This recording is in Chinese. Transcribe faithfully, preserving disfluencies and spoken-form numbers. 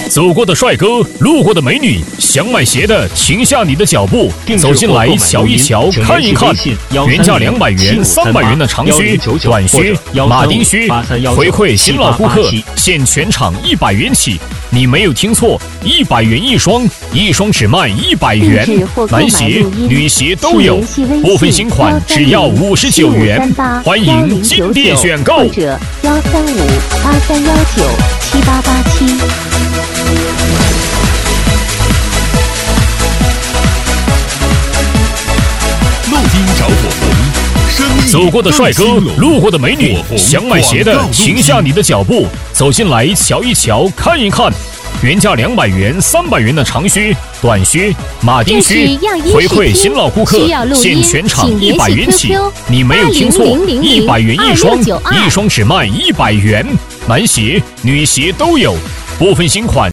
走过的帅哥，路过的美女，想买鞋的停下你的脚步，走进来瞧一瞧，看一看。原价两百元、三百元的长靴、短靴、马丁靴，回馈新老顾客，现全场一百元起。你没有听错，一百元一双，一双只卖一百元。男鞋、女鞋都有，部分新款只要五十九元。欢迎进店选购。 或者幺三五八三幺九七八八七。 路边着火红，生命走过的帅哥，路过的美女，想买鞋的停下你的脚步，走进来瞧一瞧，看一看。原价两百元、三百元的长靴、短靴、马丁靴，回馈新老顾客，现全场一百元起。你没有听错，一百元一双，一双只卖一百元。男鞋、女鞋都有，部分新款。